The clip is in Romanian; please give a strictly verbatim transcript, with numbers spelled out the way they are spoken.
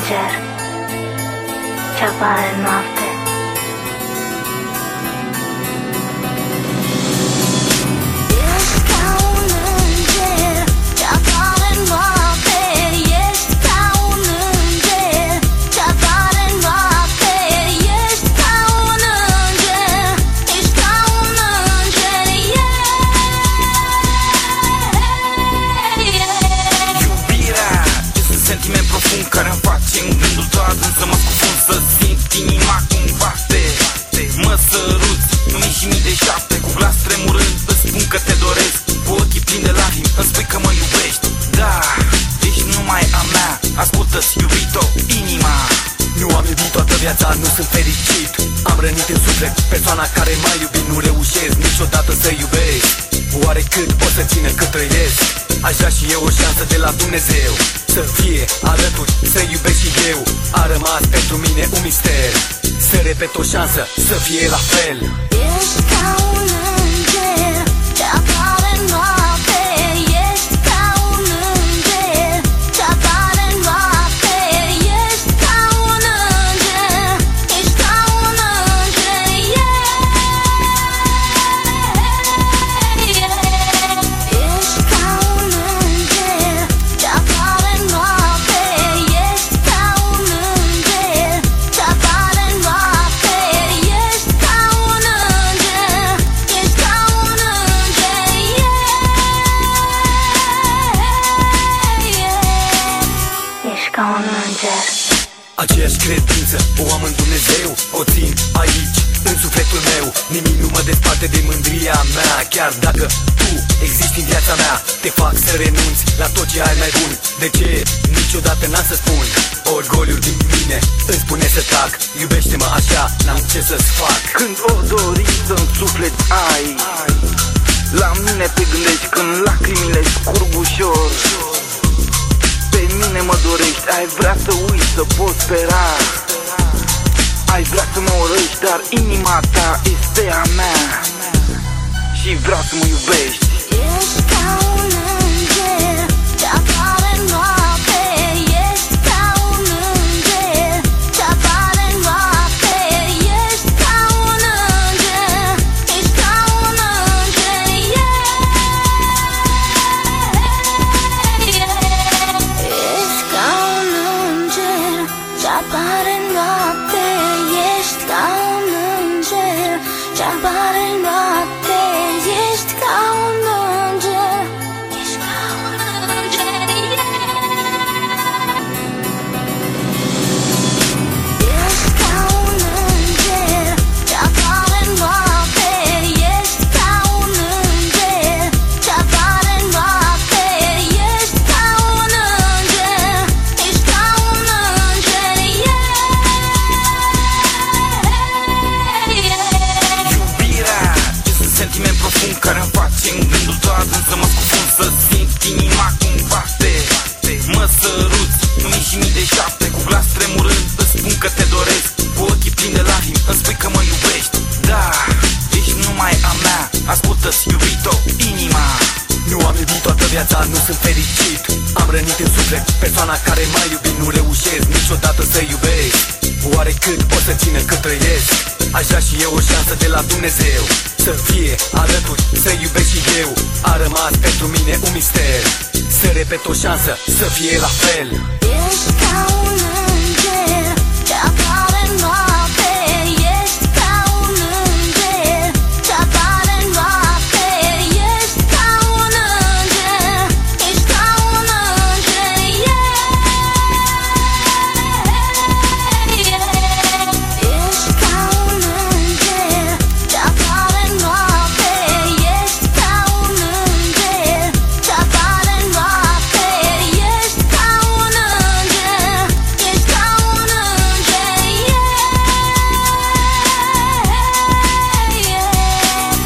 înger ce apare în noapte. Sentiment profund care îmi face în gândul tău adânc să mă scufund, să simt inima cum bate. Mă săruți, mii și mii de șapte, cu glas tremurând îți spun că te doresc. Cu ochii plini de lacrimi îmi spui că mă iubești. Da, ești numai a mea, ascultă-ți, iubito, inima. Nu am iubit toată viața, nu sunt fericit. Am rănit în suflet persoana care m-a iubit. Nu reușesc niciodată să iubesc. Oare cât o să țină cât trăiesc? Aș vrea și eu o șansă de la Dumnezeu, să fie alături, să iubesc și eu. A rămas pentru mine un mister, să repet o șansă, să fie la fel. Ești ca un înger ce apare în noapte. Ești ca un înger ce apare în noapte. Ești ca un înger, ești ca un înger, yeah. Ești ca un înger ce apare în noapte. Ești ca un înger ce apare în noapte. Ești ca un înger, ești ca un înger, yeah. Ești ca un înger. Aceeași credință o am în Dumnezeu, o țin aici, în sufletul meu. Nimic nu mă desparte de mândria mea. Chiar dacă tu existi în viața mea, te fac să renunți la tot ce ai mai bun. De ce? Niciodată n-am să spun. Orgoliul din mine îmi spune să tac. Iubește-mă așa, n-am ce să-ți fac. Când o dorință în suflet ai, la mine te gândești când lacrimile scurg ușor. Pe mine mă dorești, ai vrea să uiți, să poți spera. Ai vrea să mă urăști, dar inima ta este a mea și vreau să mă iubești. Ești ca un înger ce apare în noapte. Ești ca un înger ce apare în noapte. Ești ca un înger, ești ca un înger, yeah. Ești ca un înger ce apare în noapte. Ești ca un înger ce apare în noapte. Ești ca un înger, ești ca un înger, yeah. Ești ca un înger ce apare în noapte. Ești ca un înger ce apare în noapte. Ești ca un înger, ești ca un înger, yeah. Iubirea este un sentiment profund care îmi face în gândul tău adânc să mă scufund, să simt inima cum bate. Mă săruți, mii și mii de șapte, cu glas tremurând îți spun că te doresc. Cu ochii plini de lacrimi îmi spui că mă iubești. Da, ești numai a mea, ascultă-ți, iubito, inima. Nu am iubit toată viața, nu sunt fericit. Am rănit în suflet persoana care m-a iubit. Nu reușesc niciodată să iubesc. Oare cât o să țină cât trăiesc? Aș vrea și eu o șansă de la Dumnezeu, să fie alături, să iubesc și eu. A rămas pentru mine un mister, să repet o șansă, să fie la fel. Ești ca un